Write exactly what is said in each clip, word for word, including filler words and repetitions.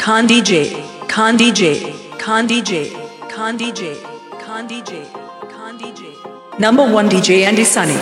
Khan D J, Khan D J, Khan D J, Khan D J, Khan D J, Khan D J. Number one D J Andy Sunny.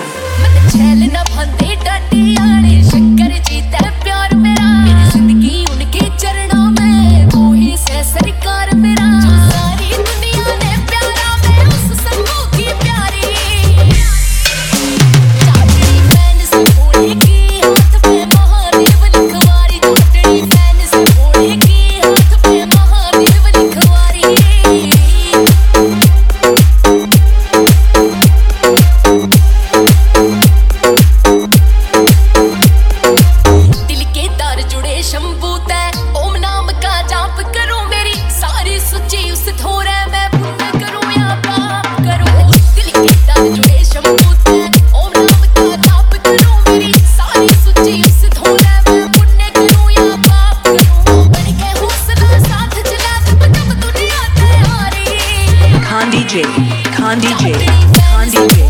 Khan D J, Khan D J, Khan D J.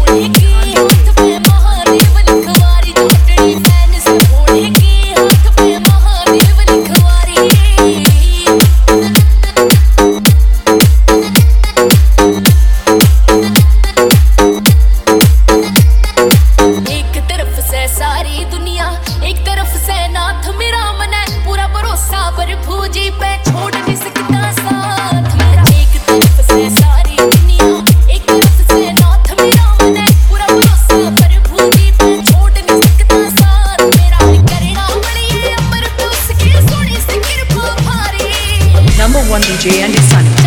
एक तरफ से सारी दुनिया, एक तरफ से नाथ मेरा मन है, पूरा भरोसा प्रभु जी पे, छोड़ नहीं सकता साथ मेरा। एक तरफ से सारी दुनिया, एक तरफ से नाथ मेरा मन है, पूरा भरोसा प्रभु जी पे, छोड़ नहीं सकता साथ मेरा। करना बड़ी अमर तो उसकी सोनी से कृपा भारी। Number one D J Andy Sunny.